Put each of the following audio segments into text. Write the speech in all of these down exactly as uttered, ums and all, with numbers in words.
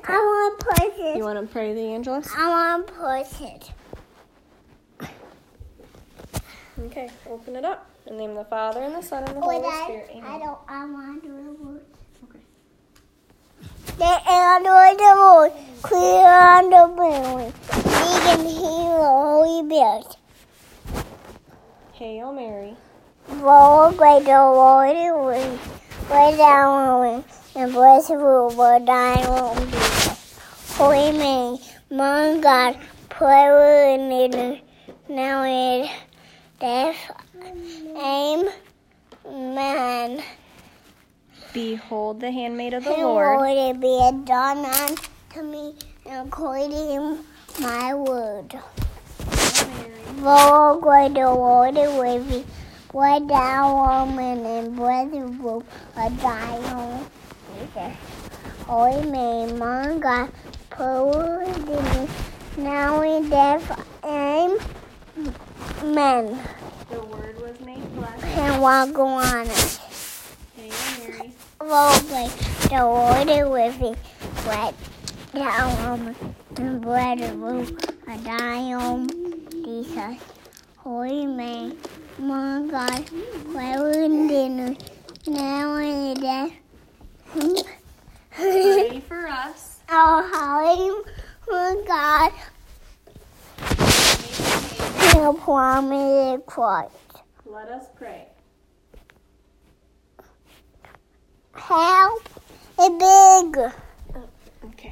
I want to push it. You want to pray the Angelus? I want to push it. Okay, open it up. In the name of the Father, and the Son, and the Wait, Holy I, Spirit. Amen. I don't. I want to do the words. Okay. The Android the moon, clear on the moon, vegan hero, holy bears. Hail Mary. Roll great the Lord and wing, way down wing, and bless the rule, but thine won't be there. Holy Mary, Mother God, pray with me now in death. Amen. Behold the handmaid of the And Lord. Lord, it be done unto me, and according my word. Hail Mary. Lord, great the Lord is with thee. Why thou woman and blessed fruit of thy womb, Jesus. Holy Mary, Mother God, pray with me now in death. Amen. The Word was made flesh. And walk on us. Hail Mary. Lord, great the Lord is with thee. Why thou woman and blessed fruit of thy womb, Jesus. Holy Mary, Mother God, pray with me now and in death. Pray for us. Oh, holy Mother God, and promise Christ. Let us pray. Help a big. Okay.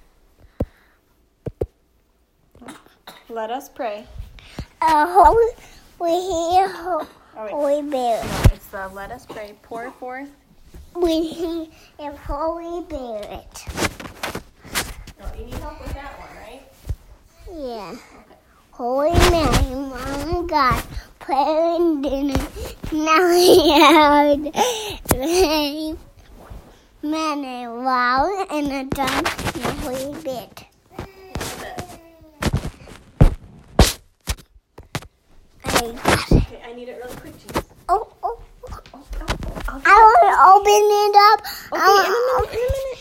Let us pray. Uh, holy, we hear ho- Oh, wait. Holy Bear. It's the let us pray. Pour forth. We hear a Holy Spirit. Oh, you need help with that one, right? Yeah. Okay. Holy Mary, Mother God, pray in dinner. Now we man and wow and a done and a Holy Bit. I got it. Okay, I need it really quick, Jesus. Oh, oh, oh. Oh, oh, oh, I'll I want to open it up. Okay, I in a wanna minute, in a minute.